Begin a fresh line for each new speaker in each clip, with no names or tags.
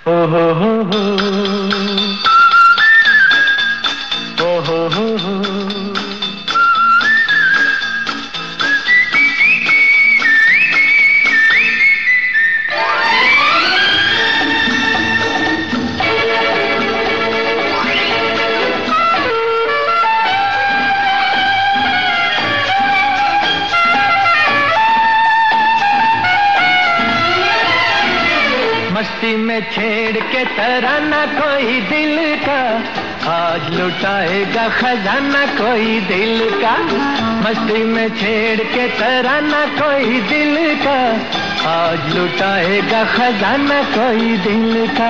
ओ हो ओ हो। मस्ती में छेड़ के तराना कोई दिल का, आज लुटाएगा खजाना कोई दिल का। मस्ती में छेड़ के तराना कोई दिल का, आज लुटाएगा खजाना कोई दिल का।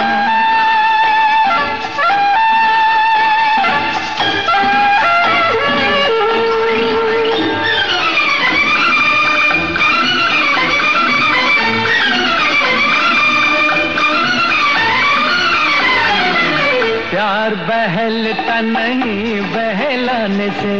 प्यार बहलता नहीं बहलाने से,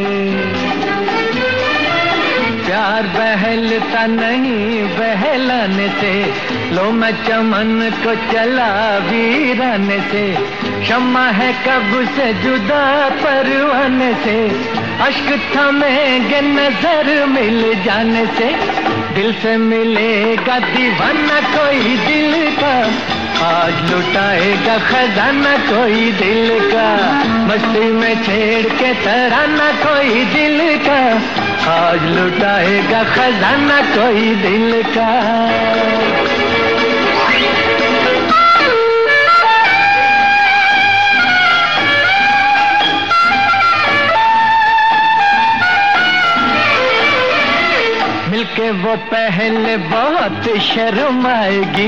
प्यार बहलता नहीं बहलाने से। लो मैं चमन को चला वीराने से, शम्मा है कब से जुदा परवाने से। अश्क थमेंगे नजर मिल जाने से, दिल से मिलेगा दीवाना कोई दिल का, आज लुटाएगा खजाना कोई दिल का। मस्ती में छेड़ के तराना कोई दिल का, आज लुटाएगा खजाना कोई दिल का। मिलके वो पहले बहुत शर्माएगी,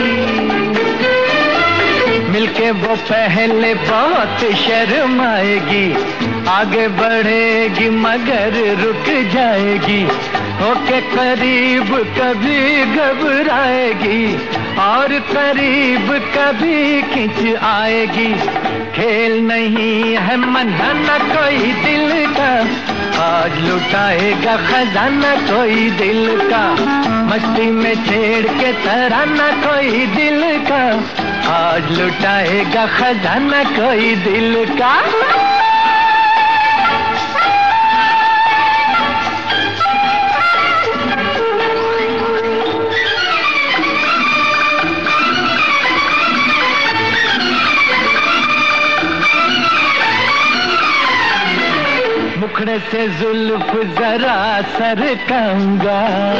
मिलके वो पहले बहुत शर्माएगी। आगे बढ़ेगी मगर रुक जाएगी, होके करीब कभी घबराएगी और करीब कभी खिंच आएगी। खेल नहीं है मनाना कोई दिल का, आज लुटाएगा खजाना कोई दिल का। मस्ती में छेड़ के तराना कोई दिल का, आज लुटाएगा खजाना कोई दिल का। मुखड़े से जुल्फ जरा सरकाऊंगा,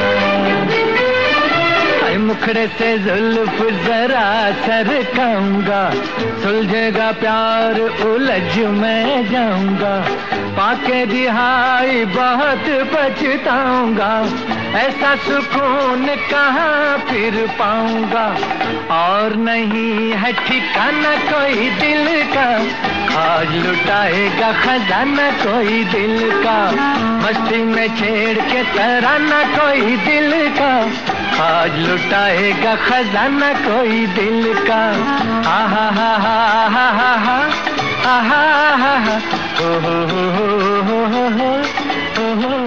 मुखड़े से जुल्फ जरा सरकाऊंगा। सुलझेगा प्यार उलझ मैं जाऊंगा, पाके रिहाई बहुत पछताऊंगा। ऐसा सुकून कहाँ फिर पाऊंगा, और नहीं है ठिकाना कोई दिल का, आज लुटाएगा खजाना कोई दिल का। मस्ती में छेड़ के तराना कोई दिल का, आज लुटाएगा खजाना कोई दिल का। हा हा हा हा हा हा हा हा हा हा हा।